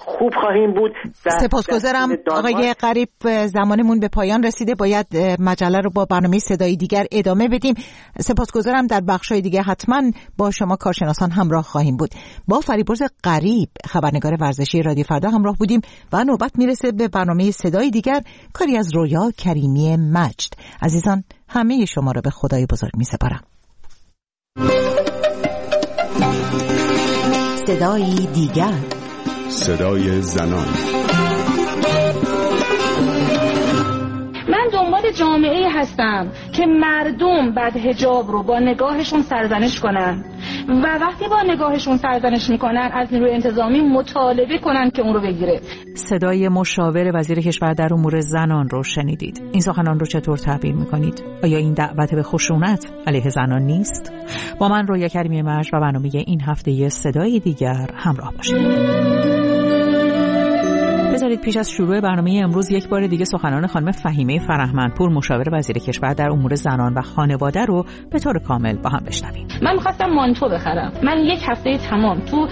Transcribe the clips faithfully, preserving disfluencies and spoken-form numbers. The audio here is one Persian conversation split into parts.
خوب خواهیم بود. سپاسگزارم آقای غریب، زمانمون به پایان رسیده، باید مجله رو با برنامه صدایی دیگر ادامه بدیم. سپاسگزارم، در بخش‌های دیگه حتما با شما کارشناسان همراه خواهیم بود. با فریبرز غریب، خبرنگار ورزشی رادیو فردا همراه بودیم و نوبت میرسه به برنامه صدایی دیگر، کاری از رویا کریمی مجد. عزیزان، همه شما رو به خدای بزرگ میسپارم. صدایی دیگر، صدای زنان. من دنبال جامعه‌ای هستم که مردم بعد حجاب رو با نگاهشون سرزنش کنن و وقتی با نگاهشون سرزنش میکنن از نیروی انتظامی مطالبه کنن که اون رو بگیره. صدای مشاور وزیر کشور در امور زنان رو شنیدید. این سخنان رو چطور تعبیر میکنید؟ آیا این دعوت به خشونت علیه زنان نیست؟ با من رویا کریمی مجد و برنامه این هفته صدای دیگر همراه باشید. بذارید پیش از شروع برنامه امروز یک بار دیگه سخنان خانم فهیمه فرهمندپور، مشاور وزیر کشور در امور زنان و خانواده رو به طور کامل با هم بشنویم. من می‌خواستم مانتو بخرم. من یک هفته تمام تو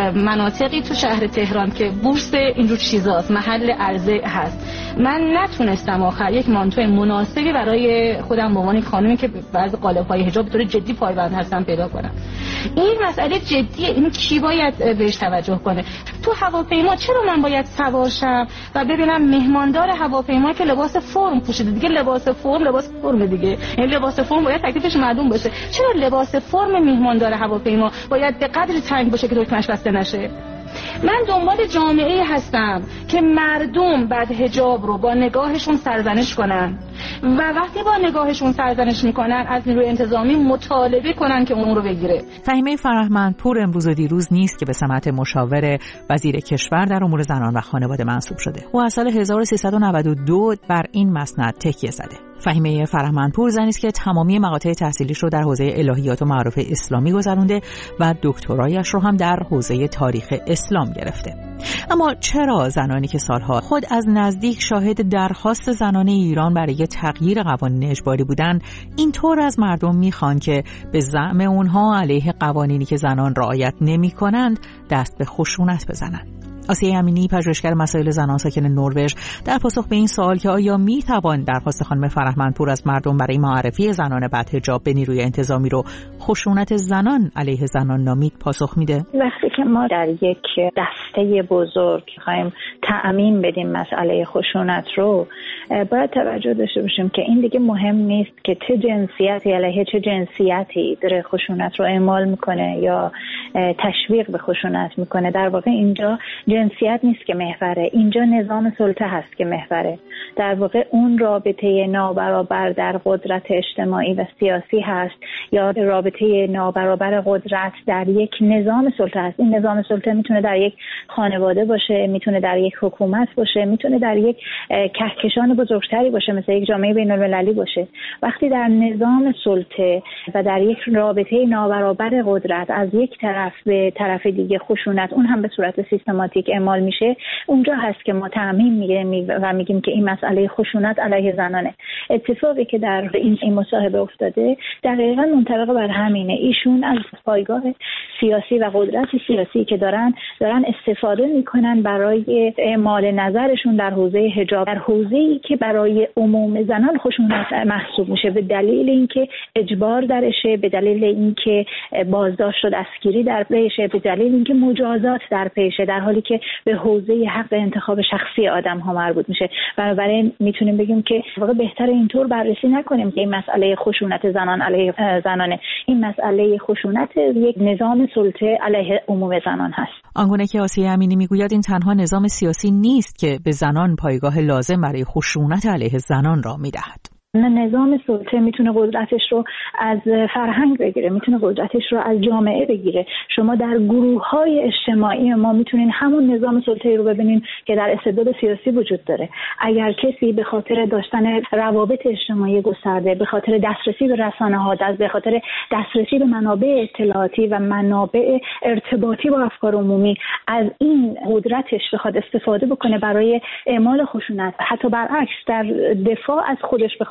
مناطقی تو شهر تهران که بورس اینجور چیزاست، محل عرضه هست، من نتونستم آخر یک مانتو مناسبی برای خودم به عنوان خانمی که بعضی قالب‌های حجاب به طور جدی پایبند هستم پیدا کنم. این مسئله جدیه، این کی باید بهش توجه کنه؟ تو هواپیما چرا من باید سوار شم و ببینم مهماندار هواپیما که لباس فرم پوشیده؟ دیگه لباس فرم لباس فرم دیگه، یعنی لباس فرم باید تکلیفش معلوم باشه. چرا لباس فرم مهماندار هواپیما باید به قدری تنگ باشه که دکمه‌اش بسته نشه؟ من دنبال جامعه‌ای هستم که مردم بعد حجاب رو با نگاهشون سرزنش کنن و وقتی با نگاهشون سرزنش میکنن از نیروی انتظامی مطالبه کنن که اون رو بگیره. فهیمه فرهمندپور امروز و دیروز نیست که به سمت مشاور وزیر کشور در امور زنان و خانواده منصوب شده. او از سال هزار و سیصد و نود و دو بر این مسند تکیه زده. فهیمه فرهمندپور زنی است که تمامی مقاطع تحصیلیش رو در حوزه الهیات و معارف اسلامی گذرونده و دکترایش رو هم در حوزه تاریخ اسلام گرفته. اما چرا زنانی که سالها خود از نزدیک شاهد درخواست زنان ایران برای تغییر قوانین اجباری بودند، اینطور از مردم میخوان که به زعم اونها علیه قوانینی که زنان رعایت نمی‌کنند دست به خشونت بزنند؟ آسیه امینی، پژوهشگر مسائل زنان ساکن نروژ، در پاسخ به این سوال که آیا میتوان درخواست خانم فرهمندپور از مردم برای معرفی زنان بعد حجاب به نیروی انتظامی رو خشونت زنان علیه زنان نامید، پاسخ میده. وقتی که ما در یک دسته بزرگ خواهیم تعمیم بدیم مسئله خشونت رو، باید توجه داشته باشیم که این دیگه مهم نیست که چه جنسیتی علیه چه جنسیتی داره خشونت رو اعمال میکنه یا تشویق به خشونت میکنه. در واقع اینجا جنسیت نیست که محوره، اینجا نظام سلطه هست که محوره. در واقع اون رابطه نابرابر در قدرت اجتماعی و سیاسی هست یا رابطه نابرابر قدرت در یک نظام سلطه هست. این نظام سلطه میتونه در یک خانواده باشه، میتونه در یک حکومت باشه، میتونه در یک کهکشان بزرگتری باشه، مثل یک جامعه بین‌المللی باشه. وقتی در نظام سلطه و در یک رابطه نابرابر قدرت از یک طرف به طرف دیگه خشونت، اون هم به صورت سیستماتیک اعمال میشه، اونجا هست که ما تعمیم میگیریم و میگیم که این مسئله خشونت علیه زنانه. اتفاقی که در این این مصاحبه افتاده دقیقاً منطبق بر همینه. ایشون از پایگاه سیاسی و قدرت سیاسی که دارن دارن استفاده میکنن برای اعمال نظرشون در حوزه حجاب، در حوزه‌ای که برای عموم زنان خشونت محسوب میشه، به دلیل اینکه اجبار درشه، به دلیل اینکه بازداشت و دستگیری در پیشه، به دلیل اینکه مجازات در پیشه، در حالی که به حوزه حق انتخاب شخصی آدم ها مربوط میشه. بنابراین میتونیم بگیم که واقعا بهتر اینطور بررسی نکنیم که این مسئله خشونت زنان علیه زنانه. این مسئله خشونت یک نظام سلطه علیه عموم زنان هست. آنگونه که آسیه امینی میگوید این تنها نظام سیاسی نیست که به زنان پایگاه لازم برای خشونت علیه زنان را میدهد. نظام سلطه میتونه قدرتش رو از فرهنگ بگیره، میتونه قدرتش رو از جامعه بگیره. شما در گروه‌های اجتماعی ما میتونین همون نظام سلطه رو ببینین که در استبداد سیاسی وجود داره. اگر کسی به خاطر داشتن روابط اجتماعی گسترده، به خاطر دسترسی به رسانه‌ها، به خاطر دسترسی به منابع اطلاعاتی و منابع ارتباطی با افکار عمومی از این قدرتش بخواد استفاده بکنه برای اعمال خشونت، حتی برعکس در دفاع از خودش بخواد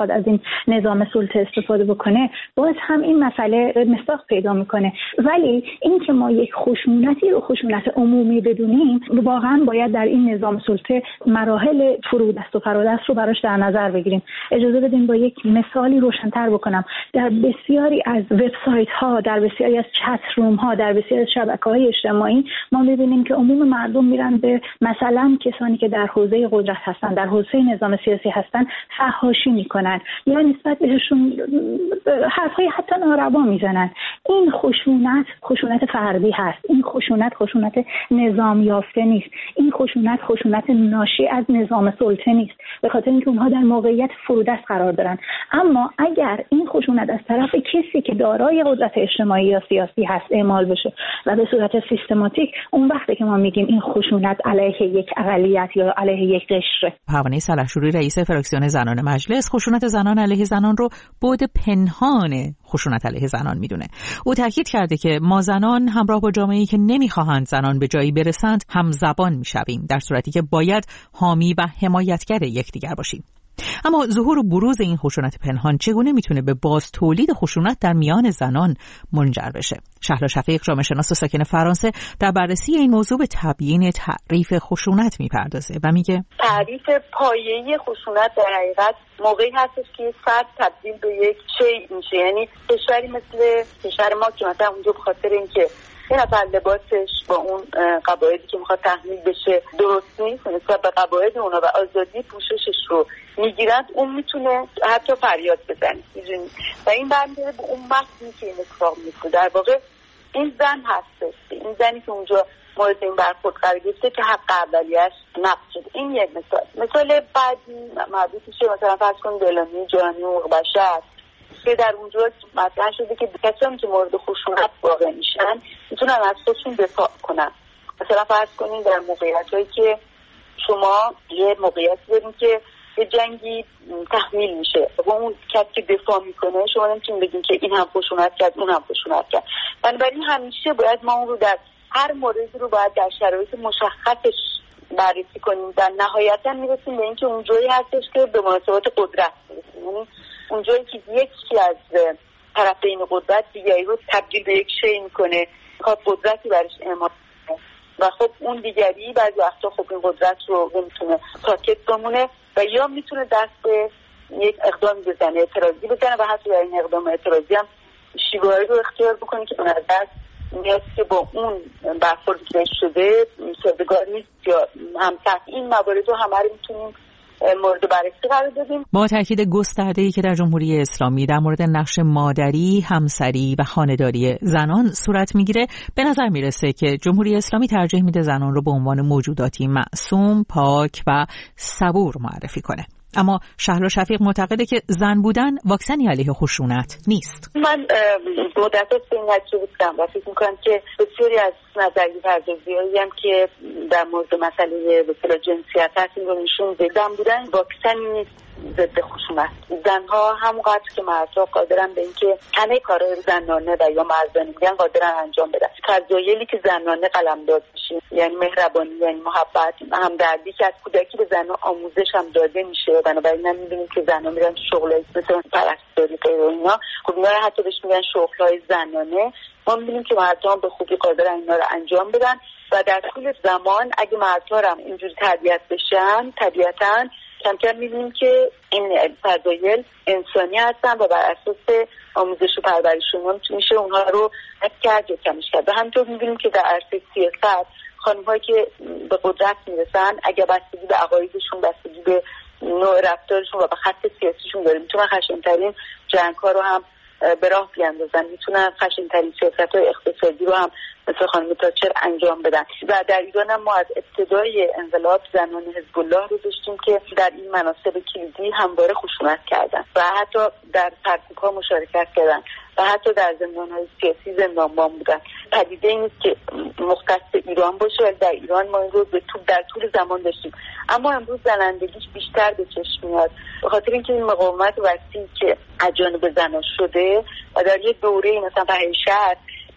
بخواد از این نظام سلطه استفاده بکنه، باز هم این مسئله مصداق پیدا میکنه. ولی این که ما یک خشونتی رو خشونت عمومی بدونیم، واقعا باید در این نظام سلطه مراحل فرودست و فرادست رو براش در نظر بگیریم. اجازه بدین با یک مثالی روشن‌تر بکنم. در بسیاری از وبسایت‌ها، در بسیاری از چت روم‌ها، در بسیاری از شبکه‌های اجتماعی ما می‌بینیم که عموم مردم میرن به مثلا کسانی که در حوزه قدرت هستن، در حوزه نظام سیاسی هستن، فحاشی میکنن یا نسبت بهشون حرفای حتی ناروا میزنن. این خشونت خشونت فردی هست. این خشونت خشونت نظام یافته نیست. این خشونت خشونت ناشی از نظام سلطه نیست، به خاطر اینکه اونها در موقعیت فرودست قرار دارن. اما اگر این خشونت از طرف کسی که دارای قدرت اجتماعی یا سیاسی هست اعمال بشه و به صورت سیستماتیک، اون وقتی که ما میگیم این خشونت علیه یک اقلیت یا علیه یک قشر. پروانه سلحشوری رئیس فراکسیون زنان مجلس خشونت زنان علیه زنان رو بعد پنهان خشونت علیه زنان میدونه. او تاکید کرده که ما زنان همراه با جامعه‌ای که نمیخواهند زنان به جایی برسند هم زبان میشویم، در صورتی که باید حامی و حمایتگر یکدیگر باشیم. اما ظهور و بروز این خشونت پنهان چگونه میتونه به باز تولید خشونت در میان زنان منجر بشه؟ شهلا شفیق، جامعه شناس و ساکن فرانسه، در بررسی این موضوع به تبیین تعریف خشونت میپردازه و میگه تعریف پایه‌ای خشونت در حقیقت موقعی هستش که فرد تبدیل به یک شی میشه. یعنی کشوری مثل کشور ما که مثلا اونجا به خاطر اینکه این نفر لباسش با اون قواعدی که میخواد تحمیل بشه درست نیست، نسبت به قواعد اونا و آزادی پوششش رو میگیرند، اون میتونه حتی فریاد بزنه و این برمیگرده به اون متنی که این اتفاق میفته. در واقع این زن هستش، این زنی که اونجا مورد این برخورد قرار گرفته که حق اولیه‌اش نقض شده. این یک مثال. مثال بعدی مربوط میشه مثلا فرض کنید اعلامیه جهانی حقوق بشر که در اونجا مطرح شده که کسانی که مورد خشونت واقع میشن میتونن از خودشون دفاع کنن. مثلا فرض کنید در موقعیتایی که شما یه موقعیتی دارین که یه جنگی تحمیل میشه و اون کسی که دفاع میکنه شما نمیتونید بگین که این هم خشونت کرد اون هم خشونت کرد. بنابراین همیشه باید ما اون رو در هر موردی رو باید در شرایط مشخصش بررسی کنیم. در نهایتا میرسیم به اینکه اونجایی هستش که به مناسبات قدرت میرسیم، یعنی اونجایی که یکی از طرفین قدرت دیگری رو تبدیل به یک شی میکنه، میخواد قدرتی برش اعمال کنه و خب اون دیگری بعضی وقتا خب این قدرت رو نمیتونه ساکت بمونه و یا میتونه دست به یک اقدام بزنه، اعتراضی بزنه و حتی در این اقدام اعتراضی هم شیوهایی رو اختیار بکنه که به نظر میاد که با اون برخوردی که شده سازگار نیست یا همسط. این موارد رو همه رو میتونیم مورد بررسی قرار دادیم. با تاکید گسترده‌ای که در جمهوری اسلامی در مورد نقش مادری، همسری و خانه‌داری زنان صورت میگیره، به نظر میرسه که جمهوری اسلامی ترجیح میده زنان رو به عنوان موجوداتی معصوم، پاک و صبور معرفی کنه. اما شهلا شفیق معتقده که زن بودن واکسنی علیه خشونت نیست. من مدت‌ها به این نتیجه رسیدم و فکر می‌کنم که بسیاری از نظریه پردازی‌هایی هم که در مورد مسئله به اصطلاح جنسیت هست این رو نشون میده. زن بودن واکسنی نیست ضد خشونت. زنها همونقدر که مردها قادرن به اینکه همه کارهای زنانه و یا مردانه میگن قادرن انجام بدن. فضایلی که زنانه قلمداد میشه، یعنی مهربانی، یعنی محبت، همدردی که از کودکی به زنها آموزش هم داده میشه. بنابراین هم میبینیم که زنها میرن تو شغلای مثلا پرستاری غیر اینا، خب اینا رو حتی بهش میگن شغلای زنانه. ما میبینیم که مردها به خوبی قادرن اینا رو انجام بدن و در طول زمان اگه مردها هم اینجوری تربیت بشن طبیعتاً کم کم می‌بینیم که این فضایل انسانی هستن و بر اساس آموزش و پرورششون میشه اونها رو حد کرد یا کمش کرد. و همینطور می‌بینیم که در عرصه سیاست خانم‌هایی که به قدرت میرسن اگه بستگی به عقایدشون، بستگی به نوع رفتارشون و به خط سیاسیشون داره، میتونن خشن‌ترین جنگ‌ها رو هم به راه بیاندازن، میتونن خشن‌ترین سیاست‌های اقتصادی رو هم مثل خانم تاچر انجام بدن. و در ایران هم ما از ابتدای انقلاب زنان حزب الله رو داشتیم که در این مناصب کلیدی همواره خشونت کردن و حتی در سرکوب‌ها مشارکت کردن و حتی در زندان‌های سیاسی زندانبان بودن. پدیده این نیست که مختص ایران باشه، ولی در ایران ما این رو به طول در طول زمان داشتیم. اما امروز زنندگیش بیشتر به چشم میاد به خاطر اینکه این مقاومت وسیعی که از جانب زنان شده و در یه دوره مثلا پهشت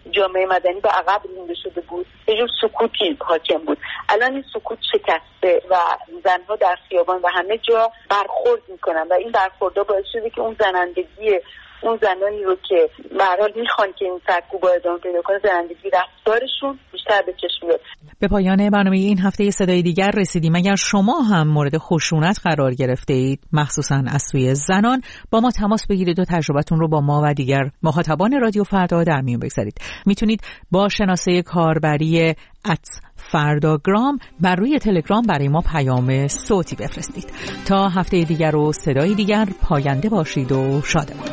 جامعه مدنی به عقب رونده شده بود، یه جور سکوتی حاکم بود. الان این سکوت شکسته و زنها در خیابان و همه جا برخورد میکنن و این برخوردها باعث شده که اون زنندگی اون زنانی رو که به هر حال میخوان که این سرکوب ادامه پیدا کنه، زنندگی رفتارشون بیشتر به چشم میاد. به پایان برنامه این هفته صدای دیگر رسیدیم. اگر شما هم مورد خشونت قرار گرفته اید، مخصوصا از سوی زنان، با ما تماس بگیرید و تجربتون رو با ما و دیگر مخاطبان رادیو فردا در میون بگذارید. میتونید با شناسه کاربری ات فرداگرام بر روی تلگرام برای ما پیام صوتی بفرستید. تا هفته دیگر و صدای دیگر، پاینده باشید و شادمان.